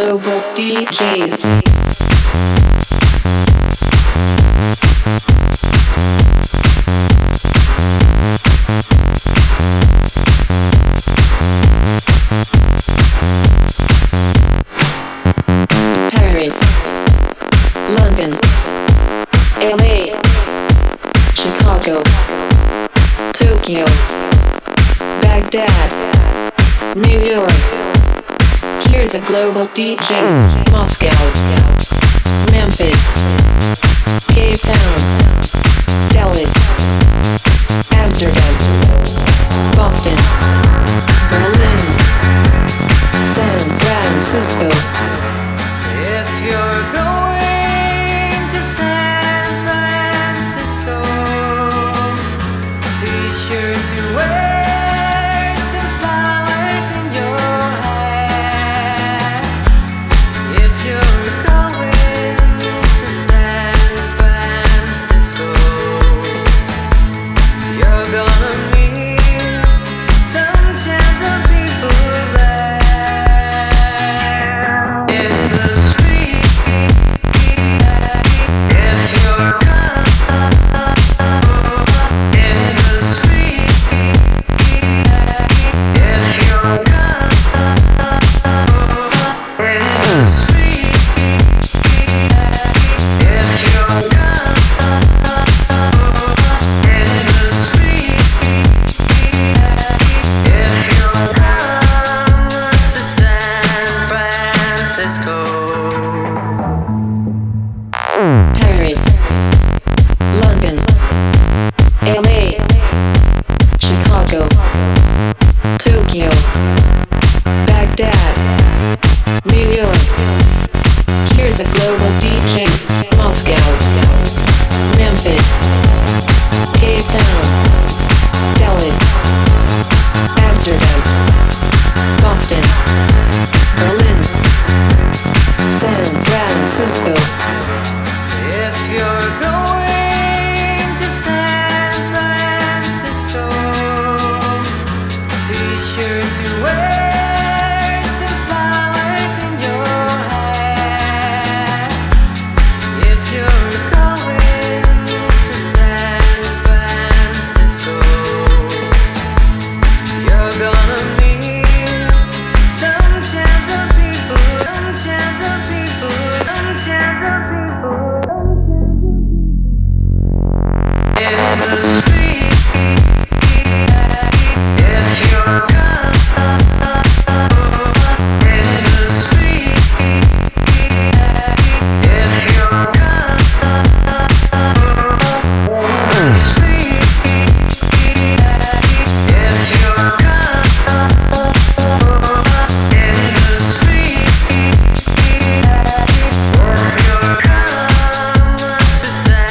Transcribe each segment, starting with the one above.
global DJs. Paris, London, LA, Chicago, Tokyo, Baghdad, New York. Hear the global DJs. Moscow, Memphis, Cape Town, Dallas, Amsterdam, Boston, Berlin, San Francisco. If you're going to San Francisco, be sure to wear some flowers in your hair. If you're going to San Francisco, you're gonna meet some chance of people there. In the street, if you're in the street, if you're in the street, if you're in the street, if you're to San Francisco. Paris, London, LA, Chicago, Tokyo, Baghdad, New York. Hear the global DJs. Moscow, Memphis, Cape Town, Dallas, Amsterdam, Boston, Berlin, San Francisco. If you're going to San Francisco, be sure to wear some flowers in your hair. If you're going to San Francisco, you're gonna meet some chance of people, some chance of people, some chance of people. In the street, if you're in the street, if you're in the street, if you're in the street, if you're to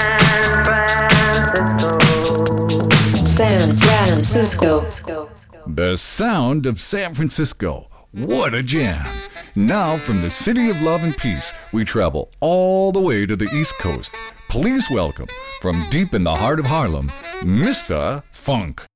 San Francisco. The sound of San Francisco. What a jam! Now, from the city of love and peace, we travel all the way to the East Coast. Please welcome, from deep in the heart of Harlem, Mr. Funk.